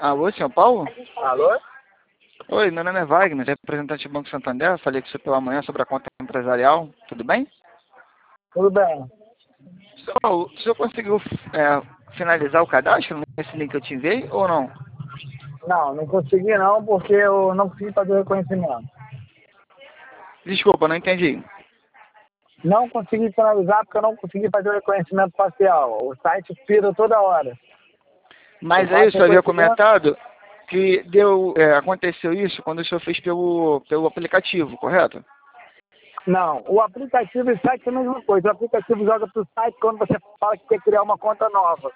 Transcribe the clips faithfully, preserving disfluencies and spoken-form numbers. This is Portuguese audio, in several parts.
Alô, senhor Paulo? Alô? Oi, meu nome é Wagner, representante do Banco Santander. Falei com o senhor pela manhã sobre a conta empresarial. Tudo bem? Tudo bem. Senhor Paulo, o senhor conseguiu é, finalizar o cadastro nesse link que eu te enviei ou não? Não, não consegui não, porque eu não consegui fazer o reconhecimento. Desculpa, não entendi. Não consegui finalizar porque eu não consegui fazer o reconhecimento facial. O site pira toda hora. Eu Mas aí o faço senhor havia reconhecimento? comentado que deu, é, aconteceu isso quando o senhor fez pelo, pelo aplicativo, correto? Não, o aplicativo e o site é a mesma coisa. O aplicativo joga para o site quando você fala que quer criar uma conta nova.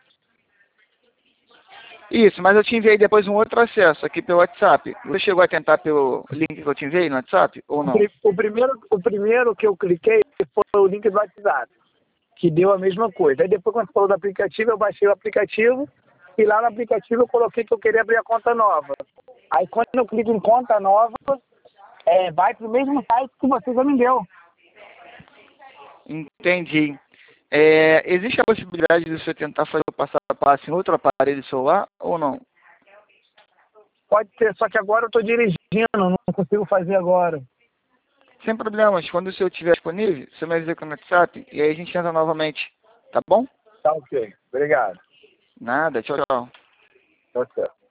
Isso, mas eu te enviei depois um outro acesso aqui pelo WhatsApp. Você chegou a tentar pelo link que eu te enviei no WhatsApp ou O, não? pri- o primeiro, o primeiro que eu cliquei foi o link do WhatsApp, que deu a mesma coisa. Aí depois, quando você falou do aplicativo, eu baixei o aplicativo e lá no aplicativo eu coloquei que eu queria abrir a conta nova. Aí quando eu clico em conta nova, é, vai para o mesmo site que você já me deu. Entendi. É, existe a possibilidade de você tentar fazer o passo a passo em outro aparelho celular ou não? Pode ser, só que agora eu estou dirigindo, não consigo fazer agora. Sem problemas. Quando o seu estiver disponível, você me avisa aqui no WhatsApp e aí a gente tenta novamente. Tá bom? Tá ok. Obrigado. Nada. Tchau, tchau. Tá certo.